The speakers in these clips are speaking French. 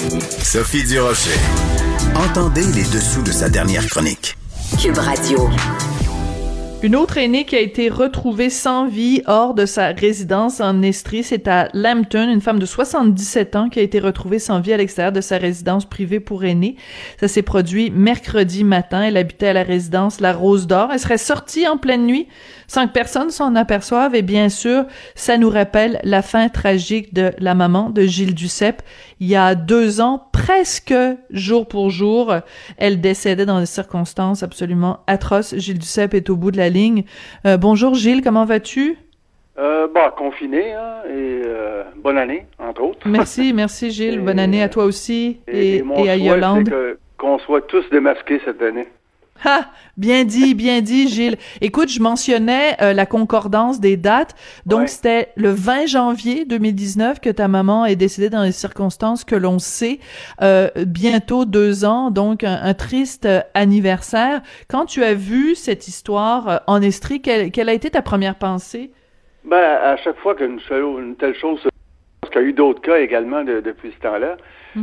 Sophie Durocher. Entendez les dessous de sa dernière chronique. Cube Radio. Une autre aînée qui a été retrouvée sans vie hors de sa résidence en Estrie, c'est à Lambton, une femme de 77 ans qui a été retrouvée sans vie à l'extérieur de sa résidence privée pour aînés. Ça s'est produit mercredi matin. Elle habitait à la résidence La Rose d'Or. Elle serait sortie en pleine nuit sans que personne s'en aperçoive et bien sûr, ça nous rappelle la fin tragique de la maman de Gilles Duceppe. Il y a 2 ans, presque jour pour jour, elle décédait dans des circonstances absolument atroces. Gilles Duceppe est au bout de la ligne. Bonjour Gilles, comment vas-tu? Confiné, hein, et bonne année, entre autres. Merci Gilles, bonne année à toi aussi et mon à souhait, Yolande. c'est qu'on soit tous démasqués cette année. Ah, bien dit, Gilles. Écoute, je mentionnais la concordance des dates. Donc, C'était le 20 janvier 2019 que ta maman est décédée dans les circonstances que l'on sait. Bientôt 2 ans, donc un triste anniversaire. Quand tu as vu cette histoire en Estrie, quelle a été ta première pensée? À chaque fois qu'une telle chose, parce qu'il y a eu d'autres cas également depuis ce temps-là,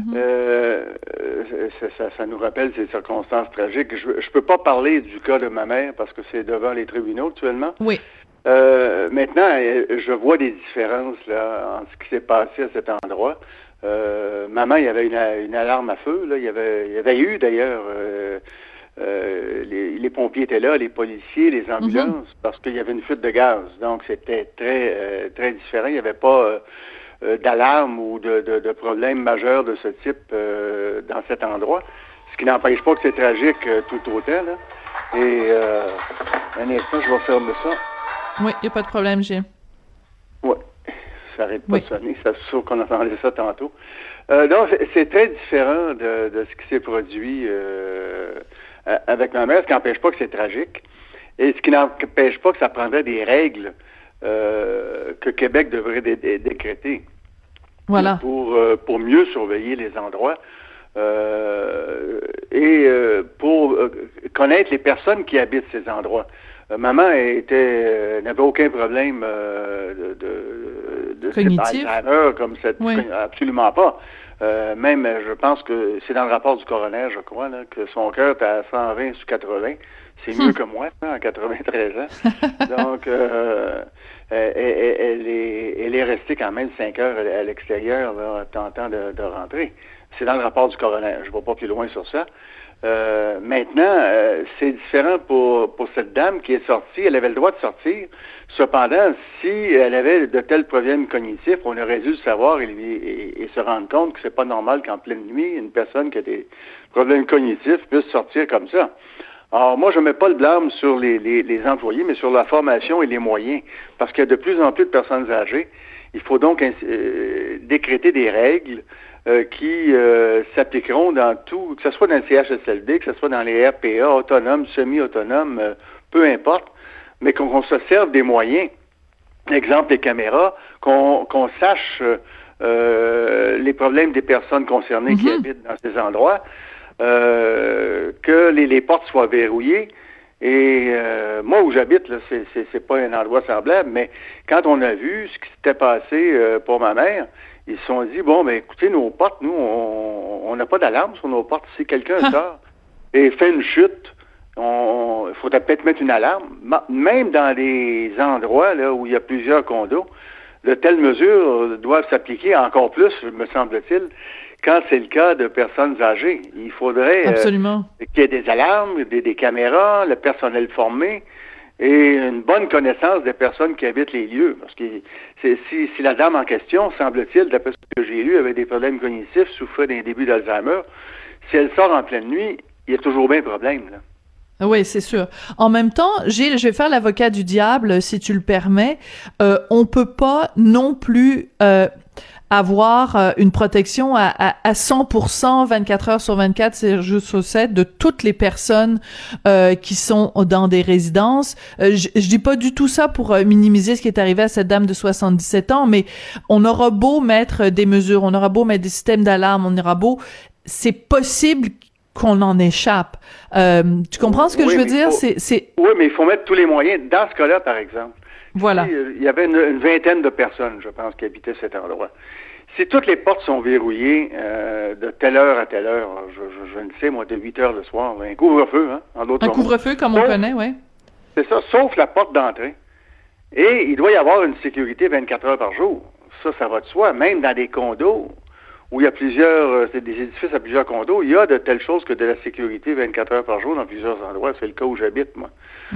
ça nous rappelle ces circonstances tragiques. Je peux pas parler du cas de ma mère parce que c'est devant les tribunaux actuellement. Oui. Maintenant, je vois des différences là en ce qui s'est passé à cet endroit. Maman, il y avait une alarme à feu. Là. Il y avait eu d'ailleurs les pompiers étaient là, les policiers, les ambulances, parce qu'il y avait une fuite de gaz. Donc c'était très très différent. Il n'y avait pas d'alarme ou de problème majeur de ce type dans cet endroit. Ce qui n'empêche pas que c'est tragique tout autant. Là. Et un instant, je vais fermer ça. Oui, il n'y a pas de problème, Gilles. Oui, ça n'arrête pas de sonner. C'est sûr qu'on entendait ça tantôt. Donc, c'est très différent de ce qui s'est produit avec ma mère, ce qui n'empêche pas que c'est tragique. Et ce qui n'empêche pas que ça prendrait des règles que Québec devrait décréter. Voilà. Pour mieux surveiller les endroits et pour connaître les personnes qui habitent ces endroits. Maman n'avait aucun problème de cognitif, Alzheimer comme cette, absolument pas. Même, je pense que c'est dans le rapport du coroner, je crois, là, que son cœur était à 120 sur 80. C'est mieux que moi, à 93 ans. Donc, elle est restée quand même 5 heures à l'extérieur, là, tentant de rentrer. C'est dans le rapport du coroner. Je ne vais pas plus loin sur ça. Maintenant, c'est différent pour cette dame qui est sortie. Elle avait le droit de sortir. Cependant, si elle avait de tels problèmes cognitifs, on aurait dû le savoir et se rendre compte que c'est pas normal qu'en pleine nuit, une personne qui a des problèmes cognitifs puisse sortir comme ça. Alors, moi, je mets pas le blâme sur les employés, mais sur la formation et les moyens. Parce qu'il y a de plus en plus de personnes âgées. Il faut donc décréter des règles qui s'appliqueront dans tout, que ce soit dans le CHSLD, que ce soit dans les RPA, autonomes, semi-autonomes, peu importe, mais qu'on se serve des moyens. Exemple, les caméras, qu'on sache les problèmes des personnes concernées qui habitent dans ces endroits, que les portes soient verrouillées. Et moi, où j'habite, là, c'est pas un endroit semblable, mais quand on a vu ce qui s'était passé pour ma mère, ils se sont dit, écoutez, nos portes, nous, on n'a pas d'alarme sur nos portes. Si quelqu'un sort et fait une chute, il faudrait peut-être mettre une alarme. Même dans des endroits là où il y a plusieurs condos, de telles mesures doivent s'appliquer encore plus, me semble-t-il, quand c'est le cas de personnes âgées. Il faudrait qu'il y ait des alarmes, des caméras, le personnel formé et une bonne connaissance des personnes qui habitent les lieux. Parce que si la dame en question, semble-t-il, d'après ce que j'ai lu, avait des problèmes cognitifs, souffrait d'un début d'Alzheimer, si elle sort en pleine nuit, il y a toujours bien un problème, là. Oui, c'est sûr. En même temps, Gilles, je vais faire l'avocat du diable, si tu le permets. On peut pas non plus avoir une protection à 100%, 24 heures sur 24, 7 jours sur 7, de toutes les personnes qui sont dans des résidences. Je dis pas du tout ça pour minimiser ce qui est arrivé à cette dame de 77 ans, mais on aura beau mettre des mesures, on aura beau mettre des systèmes d'alarme, on aura beau... C'est possible qu'on en échappe. Tu comprends ce que je veux dire? Oui, mais il faut mettre tous les moyens. Dans ce cas-là, par exemple, voilà. Il y avait une vingtaine de personnes, je pense, qui habitaient cet endroit. Si toutes les portes sont verrouillées, de telle heure à telle heure. Je ne sais, moi, de 8 heures le soir. Un couvre-feu, hein, en d'autres Un mots. couvre-feu comme on connaît, oui. C'est ça, sauf la porte d'entrée. Et il doit y avoir une sécurité 24 heures par jour. Ça va de soi. Même dans des condos où il y a plusieurs, c'est des édifices à plusieurs condos, il y a de telles choses que de la sécurité 24 heures par jour dans plusieurs endroits. C'est le cas où j'habite, moi.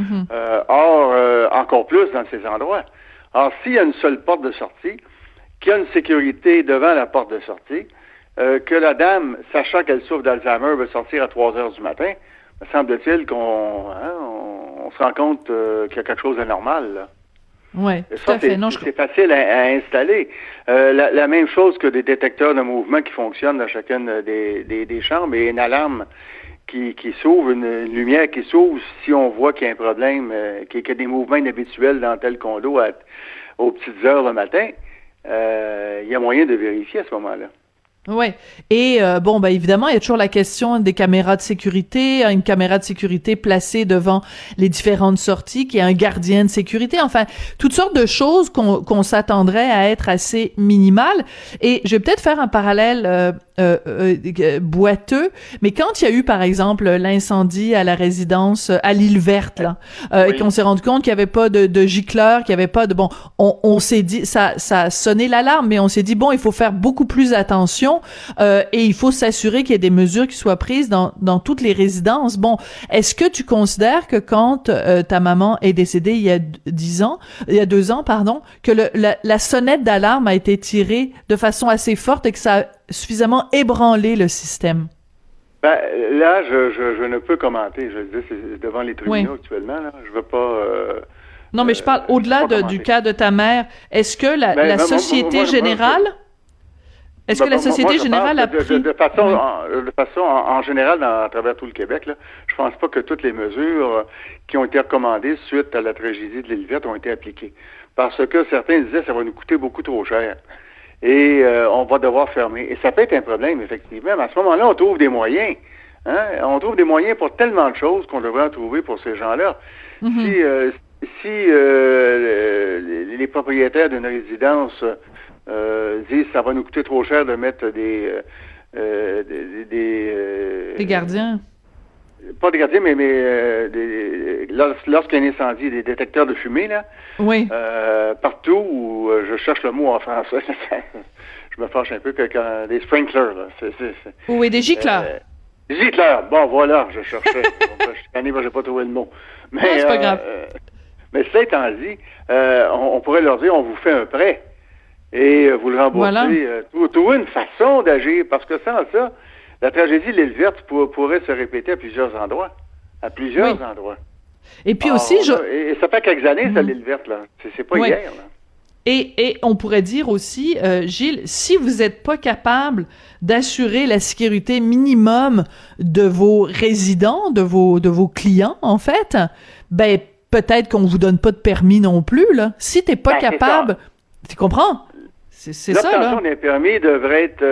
Encore plus dans ces endroits. Alors, s'il y a une seule porte de sortie, qu'il y a une sécurité devant la porte de sortie, que la dame, sachant qu'elle souffre d'Alzheimer, veut sortir à 3 heures du matin, me semble-t-il qu'on on se rend compte qu'il y a quelque chose d'anormal, là. Oui, tout à fait. C'est facile à installer. La même chose que des détecteurs de mouvement qui fonctionnent dans chacune des chambres et une alarme qui s'ouvre, une lumière qui s'ouvre si on voit qu'il y a un problème, qu'il y a des mouvements inhabituels dans tel condo aux petites heures le matin. Il y a moyen de vérifier à ce moment-là. Ouais. Et évidemment, il y a toujours la question des caméras de sécurité, une caméra de sécurité placée devant les différentes sorties, qui est un gardien de sécurité. Enfin, toutes sortes de choses qu'on s'attendrait à être assez minimales. Et je vais peut-être faire un parallèle boiteux, mais quand il y a eu, par exemple, l'incendie à la résidence à l'île Verte, là, et qu'on s'est rendu compte qu'il n'y avait pas de gicleurs, qu'il n'y avait pas de... Bon, on s'est dit, ça a sonné l'alarme, mais on s'est dit, bon, il faut faire beaucoup plus attention et il faut s'assurer qu'il y ait des mesures qui soient prises dans toutes les résidences. Bon, est-ce que tu considères que quand ta maman est décédée il y a 2 ans, que la sonnette d'alarme a été tirée de façon assez forte et que ça a suffisamment ébranlé le système? Ben, là, je ne peux commenter. Je le dis, c'est devant les tribunaux actuellement. Là. Je veux pas... non, mais je parle au-delà du cas de ta mère. Est-ce que la Société Générale... Est-ce que la Société Générale a pris... De façon en général, à travers tout le Québec, là, je pense pas que toutes les mesures qui ont été recommandées suite à la tragédie de l'île Verte ont été appliquées. Parce que certains disaient que ça va nous coûter beaucoup trop cher. Et on va devoir fermer. Et ça peut être un problème, effectivement. Mais à ce moment-là, on trouve des moyens. Hein? On trouve des moyens pour tellement de choses qu'on devrait en trouver pour ces gens-là. Si les propriétaires d'une résidence disent que ça va nous coûter trop cher de mettre des gardiens. Pas des gardiens, mais lorsqu'il y a un incendie, des détecteurs de fumée, là. Oui. Partout où je cherche le mot en français, je me fâche un peu quand des sprinklers, là. Oui, des gicleurs. Des gicleurs. Bon, voilà, je cherchais. J'ai pas trouvé le mot. Mais, non, c'est pas grave. Mais cela étant dit, on pourrait leur dire, on vous fait un prêt. Et vous le remboursez. Voilà. Trouver une façon d'agir, parce que sans ça, la tragédie de l'île Verte pourrait se répéter à plusieurs endroits. Endroits. Et puis aussi, et ça fait quelques années, ça, l'île Verte, là. C'est pas hier, là. Et on pourrait dire aussi, Gilles, si vous n'êtes pas capable d'assurer la sécurité minimum de vos résidents, de vos clients, en fait, ben peut-être qu'on vous donne pas de permis non plus, là. Si t'es pas capable, tu comprends? C'est ça, là. L'obtention d'un permis devrait être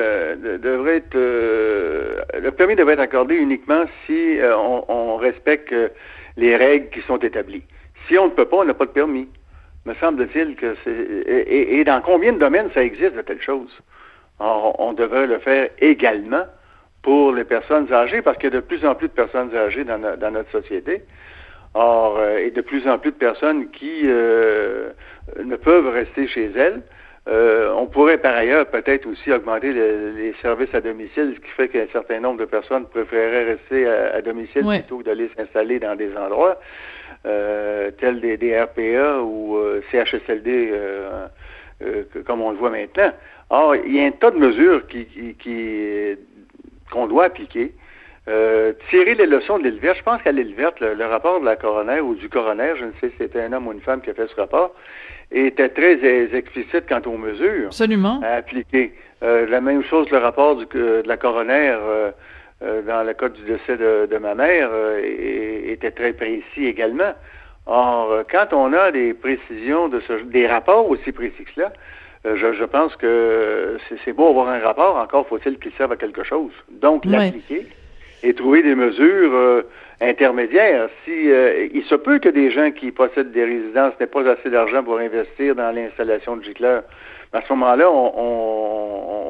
le permis devrait être accordé uniquement si on respecte les règles qui sont établies. Si on ne peut pas, on n'a pas de permis. Me semble-t-il que c'est... Et dans combien de domaines ça existe de telles choses? Alors, on devrait le faire également pour les personnes âgées, parce qu'il y a de plus en plus de personnes âgées dans notre société. Or, et de plus en plus de personnes qui ne peuvent rester chez elles. On pourrait par ailleurs peut-être aussi augmenter les services à domicile, ce qui fait qu'un certain nombre de personnes préféreraient rester à domicile plutôt que d'aller s'installer dans des endroits tels des RPA ou CHSLD comme on le voit maintenant. Or, il y a un tas de mesures qu'on doit appliquer. Tirer les leçons de l'île Verte. Je pense qu'à l'île Verte, le rapport de la coroner ou du coroner, je ne sais si c'était un homme ou une femme qui a fait ce rapport, était très explicite quant aux mesures à appliquer. La même chose, le rapport de la coroner dans le cas du décès de ma mère était très précis également. Or, quand on a des précisions des rapports aussi précis que cela, je pense que c'est beau avoir un rapport, encore faut-il qu'il serve à quelque chose. Donc, l'appliquer et trouver des mesures intermédiaires. Il se peut que des gens qui possèdent des résidences n'aient pas assez d'argent pour investir dans l'installation de gicleurs. À ce moment-là, on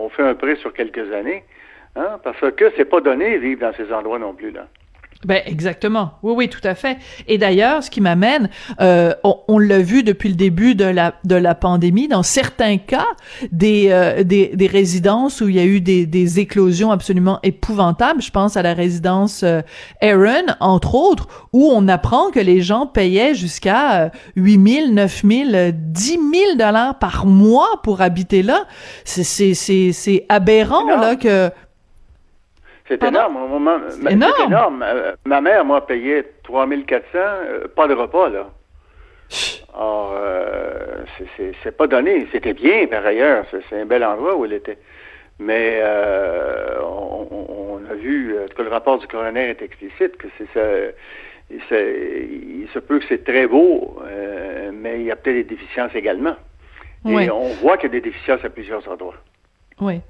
fait un prêt sur quelques années, hein, parce que c'est pas donné vivre dans ces endroits non plus, là. Ben exactement. Oui, oui, tout à fait. Et d'ailleurs, ce qui m'amène, on l'a vu depuis le début de la pandémie, dans certains cas, des résidences où il y a eu des éclosions absolument épouvantables. Je pense à la résidence Aaron, entre autres, où on apprend que les gens payaient jusqu'à 8 000, 9 000, 10 000 $ par mois pour habiter là. C'est aberrant, là, que... C'est énorme. C'est énorme. Ma mère, moi, payait 3 400, pas de repas, là. Alors, c'est pas donné. C'était bien, par ailleurs. C'est un bel endroit où elle était. Mais on a vu, en tout cas, le rapport du coroner est explicite, que c'est ça. Il se peut que c'est très beau, mais il y a peut-être des déficiences également. Oui. Et on voit qu'il y a des déficiences à plusieurs endroits. Oui.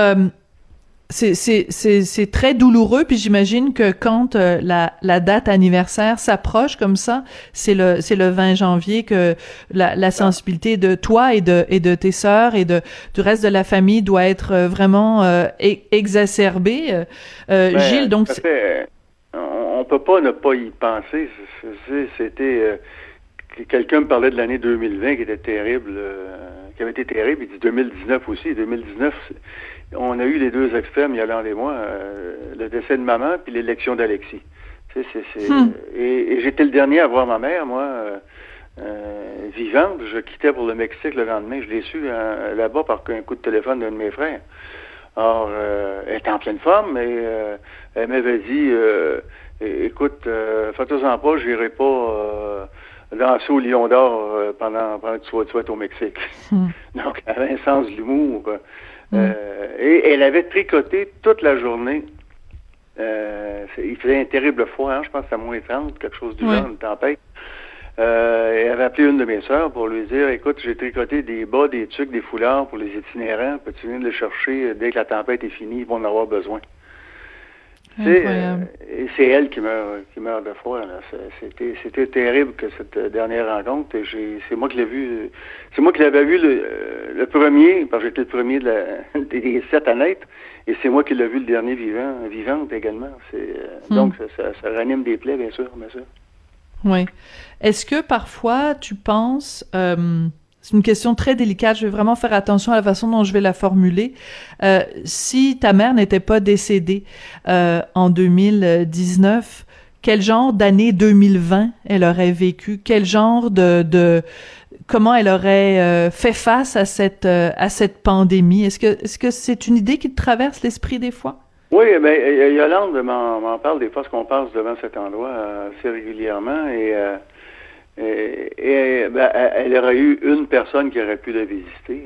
C'est très douloureux, puis j'imagine que quand la date anniversaire s'approche comme ça, c'est le 20 janvier que la sensibilité de toi et de tes sœurs et du reste de la famille doit être vraiment exacerbée. Gilles, donc on peut pas ne pas y penser. C'était quelqu'un me parlait de l'année 2020 qui était terrible, qui avait été terrible. Il dit 2019 aussi. 2019, on a eu les deux extrêmes, Yolande et moi, le décès de maman puis l'élection d'Alexis. Et j'étais le dernier à voir ma mère, moi, vivante. Je quittais pour le Mexique le lendemain. Je l'ai su là-bas par un coup de téléphone d'un de mes frères. Or, elle était en pleine forme, et elle m'avait dit, écoute, fais-toi-en pas, j'irai pas danser au Lion d'Or pendant que tu vas être au Mexique. Donc, elle avait un sens de l'humour. Et elle avait tricoté toute la journée. Il faisait un terrible froid, hein, je pense que c'était à moins 30, quelque chose du genre, une tempête. Elle avait appelé une de mes sœurs pour lui dire, écoute, j'ai tricoté des bas, des tucs, des foulards pour les itinérants, peux-tu venir les chercher dès que la tempête est finie, ils vont en avoir besoin. Et c'est elle qui meurt de froid, là. C'était terrible que cette dernière rencontre. Et c'est moi qui l'ai vu. C'est moi qui l'avais vu le premier, parce que j'étais le premier des 7 à naître, et c'est moi qui l'ai vu le dernier vivante également. Donc ça ranime des plaies, bien sûr. Oui. Est-ce que parfois tu penses, c'est une question très délicate, je vais vraiment faire attention à la façon dont je vais la formuler, si ta mère n'était pas décédée en 2019, quel genre d'année 2020 elle aurait vécu? Quel genre comment elle aurait fait face à cette pandémie? Est-ce que c'est une idée qui te traverse l'esprit des fois? Oui, mais Yolande m'en parle des fois, parce qu'on passe devant cet endroit assez régulièrement, et elle aurait eu une personne qui aurait pu la visiter.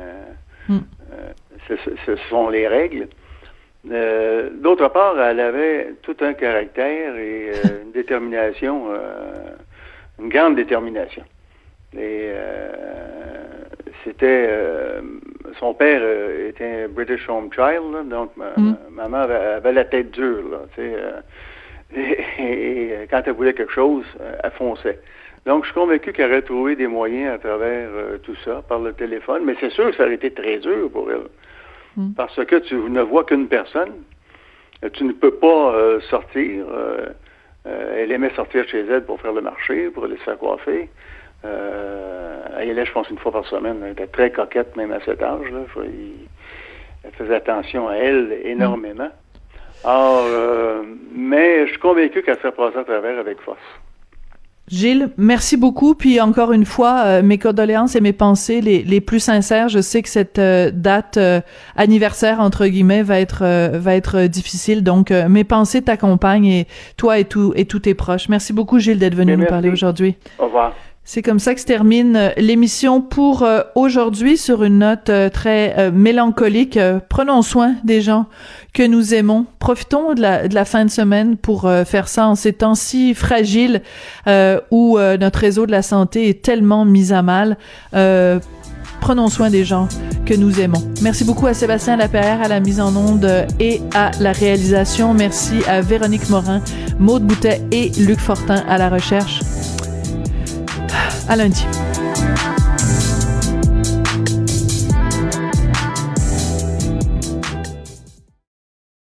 Ce sont les règles. D'autre part, elle avait tout un caractère et une détermination, une grande détermination. Et c'était... son père était un British Home Child, là, donc maman avait la tête dure, là, tu sais, et quand elle voulait quelque chose, elle fonçait. Donc, je suis convaincu qu'elle aurait trouvé des moyens à travers tout ça, par le téléphone, mais c'est sûr que ça aurait été très dur pour elle. Parce que tu ne vois qu'une personne, tu ne peux pas sortir. Elle aimait sortir chez elle pour faire le marché, pour aller se faire coiffer. Elle y allait, je pense, une fois par semaine. Elle était très coquette, même à cet âge-là. Elle faisait attention à elle énormément. Alors, mais je suis convaincu qu'elle serait passée à travers avec force. Gilles, merci beaucoup. Puis encore une fois, mes condoléances et mes pensées les plus sincères. Je sais que cette date anniversaire entre guillemets va être difficile. Donc mes pensées t'accompagnent, et toi et tous tes proches. Merci beaucoup, Gilles, d'être venu nous parler aujourd'hui. Au revoir. C'est comme ça que se termine l'émission pour aujourd'hui, sur une note très mélancolique. Prenons soin des gens que nous aimons. Profitons de la fin de semaine pour faire ça en ces temps si fragiles où notre réseau de la santé est tellement mis à mal. Prenons soin des gens que nous aimons. Merci beaucoup à Sébastien Lapierre à la mise en onde et à la réalisation. Merci à Véronique Morin, Maude Boutet et Luc Fortin à la recherche. À lundi.